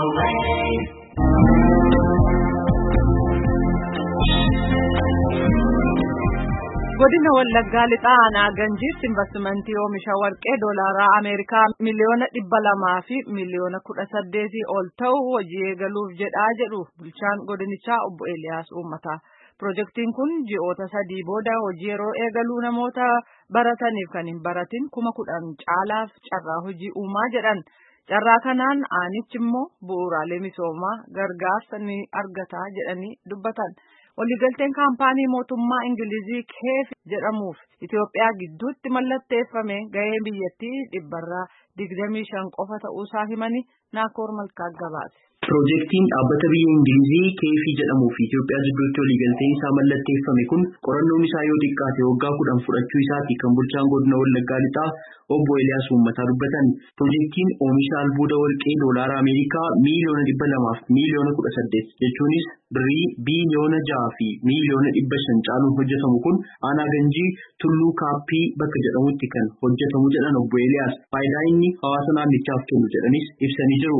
Godina Wallaggaa lixaa aanaa Ganjiitti investimentii oomisha warqee doolaara Ameerikaa miliyoona 200 fi miliyoona 18 ol ta'u hojii eegaluuf jedhaa jedhu bulchaan godinichaa obbo Eeliyaas Uummataa. Pirojektiin kun ji'oota 3 booda hojii yeroo eegaluu namoota barataniif kan hin baratin 10,000 caalaaf carraa hojii uumaa jedhan. Carraa kanaan aanichi immoo bu'uuraalee misoomaa gargaarsa ni argata jedhanii dubbatan. Waliigalteen kaampaanii mootummaa Ingilizii KEF jedhamuuf Itoophiyaa gidduutti mallatteeffame gahee biyyattii 25% qofa ta'uusaa himanii Naakoor Malkaa gabaase. Pirojektiin dhaabbata biyya Ingilizii KEF jedhamuu fi Itoophiyaa gidduutti waliigalteen isaa mallatteeffame kun qorannoon isaa yoo xiqqaate waggaa 10 fudhachuu isaati kan bulchaan godina Wallaggaa lixaa obbo Eeliyaas Uummataa dubbatan. Pirojektiin oomisha albuuda warqee doolaara Ameerikaa miliyoona 200 fi miliyoona 18 jechuunis birrii biliyoona 6 fi miliyoona 500 caaluun hojjetamu kun aanaa Ganjii Tulluu Kaappii bakka jedhamutti kan hojjetamu jedhan obbo Eeliyaas faayidaa inni hawaasa naannichaaf kennu jedhanis ibsanii jiru.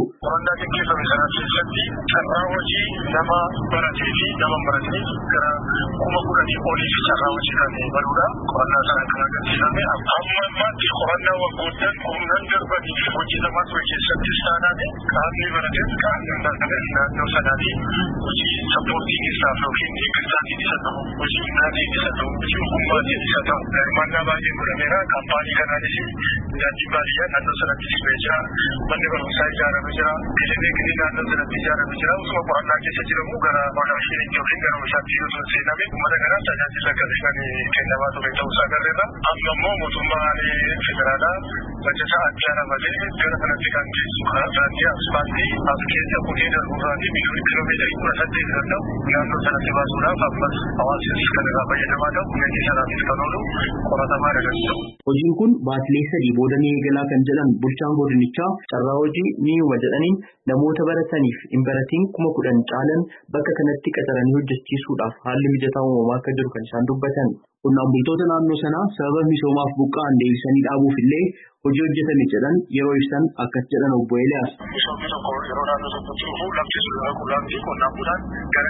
Carraa hojii nama baratee fi nama baratee gara 10,000 olii fi carraa hojii kan banuudha. Qorannaa sana kan agarsiifame amma ammaatti qorannaa waggoottan humnaan darbanii hojii lamaa ture keessatti taanaan qaamni barates qaamni naannoo sanaati hojii sappoortiin isaaf yookiin deeggarsaatiin isa ta'u hojii humnaatiin isa ta'u hojii ogummaatiin isa ta'u hirmaannaa baay'een godhameera. Kaampaanii kanaanis daandii baadiyyaa naannoo sanatti siqee jira. Manni barumsaa ijaaramee jira. Kiliniki naannoo sanatti ijaaramee jira. Osoo qorannaa keessa jiramu gara maashiniitti yookiin gara meeshaatti yoo seename uummata kanaaf tajaajila kan kennamaa ture ta'uusaa agarreerra. Amma immoo mootummaan federaalaa bajata addaana malee gara kanatti kan geessu daandii asfaaltii as keessa qotee darbuurraatii miliyoona kiiloomeetirii 18 kan ta'u naannoo sanatti baasuudhaaf ammas hawaasnis kan irraa fayyadamaa ta'u meeshaalee sanaafis kan oolu qoratamaa agarsiisa. Hojiin kun baatilee 3 booda ni eegalaa kan jedhan bulchaan godinichaa carraa hojii ni uuma jedhaniin namoota barataniif hin baratiin 10,000 caalan bakka kanatti qacaranii hojjechiisuudhaaf haalli mijataa uumamaa akka jiru kan isaan dubbatan. Qonnaan bultoota naannoo sanaa sababa misoomaaf buqqa'an deebisanii dhaabuuf illee hojii hojjetame jedhan yeroo ibsan akkas jedhan obbo Eeliyaas. Misoomni tokko yeroo naannoo tokkotti dhufu lafti sun qullaa fi qonnaan bulaan gara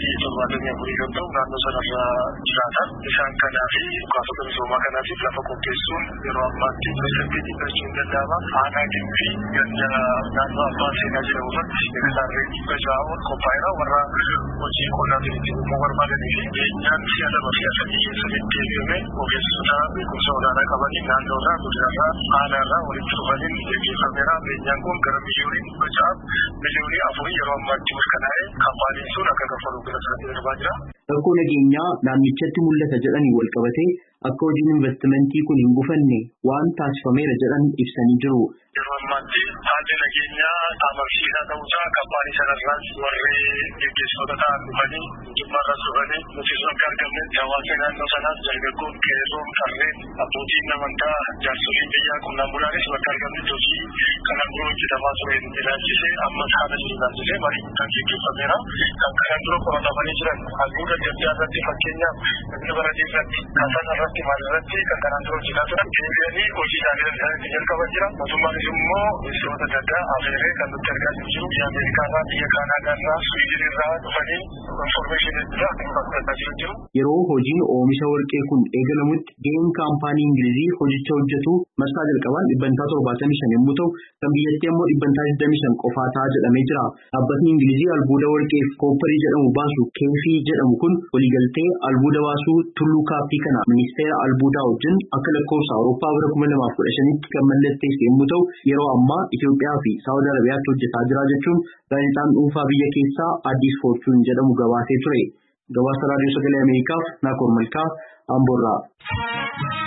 374 yoo ta'u naannoo sanarra jiraatan isaan kanaa fi bukaatota misoomaa kanaatiif lafa qopheessuun yeroo ammaatti pirojektii dhiibbachuu danda'ama. Aanaa Gimbii ganda naannoo abbaa seenaa jedhamu irratti hektaarri 100 ol qophaa'eera. Warra hojii qonnaatiin itti uumuu barbaadanii fi beenyaan si'a 2 fi 3 keessatti deebi'ame ogeessota beekumsa olaanaa qabanii naannoo irraa godinarraa aanarraa walitti dhufaniin gaggeeffameera. Beenyaan kun gara miliyoonii 6 miliyoonii 4 yeroo ammaatti mirkanaa'ee kaampaaniin sun akka kaffalu gara sanatti darbaa jira. Rakkoo nageenyaa naannichatti mul'ata jedhanii wal qabatee akka hojiin investimentii kun hin gufanne waan taasifameera jedhan ibsanii jiru. Yeroo ammaatti haalli nageenyaa amansiisaa ta'uusaa kaampaanii sanarraas warri gaggeessitoota ta'an dhufanii jimmaarras dhufanii nuti sun akka argamnetti hawaasa naannoo sanaas dargaggoon qeerroon qarreen abbootiin amantaa jaarsoliin biyyaa qonnaan bulaanis bakka argamnetti hojii kanaan dura hojjetamaa ture ilaalchisee ammas haala ilaalchisee marii kan gaggeeffameera. Kan kanaan dura qoratamanii jiran albuuda adda irratti fakkeenyaaf namni baratee irratti kaasaan irratti maal irratti kan kanaan dura hojjetaa turan deebi'anii hojii isaanii jalqaban jira. Mootummaanis immoo ministeerota adda addaa afeeree kan nutti argaa jiru biyya Ameerikaarraa biyya Kaanaadaarraa Swiidinirraa dhufanii infoormeeshinii irraa kan fudhataa jiru. Yeroo hojiin oomisha warqee kun eegalamutti gaheen kaampaanii Ingilizii hojicha hojjetu marsaa jalqabaan 75 yommuu ta'u kan biyyattii immoo 25 qofaa ta'a jedhamee jira. Dhaabbatni Ingilizii albuuda warqee fi koopparii jedhamu baasu KEF jedhamu kun waliigaltee albuuda baasuu Tulluu Kaappii kana ministeera albuudaa wajjin akka lakkoofsa Awurooppaa bara 2015tti kan mallatteesse yommuu ta'u yeroo ammaa Itoophiyaa fi Saawud Arabiyaatti hojjetaa jira jechuun gaazexaan dhuunfaa biyya keessaa Addis Fortune jedhamu gabaasee ture. Gabaasa raadiyoo sagalee Ameerikaaf Naakoor Malkaa Amboorraa.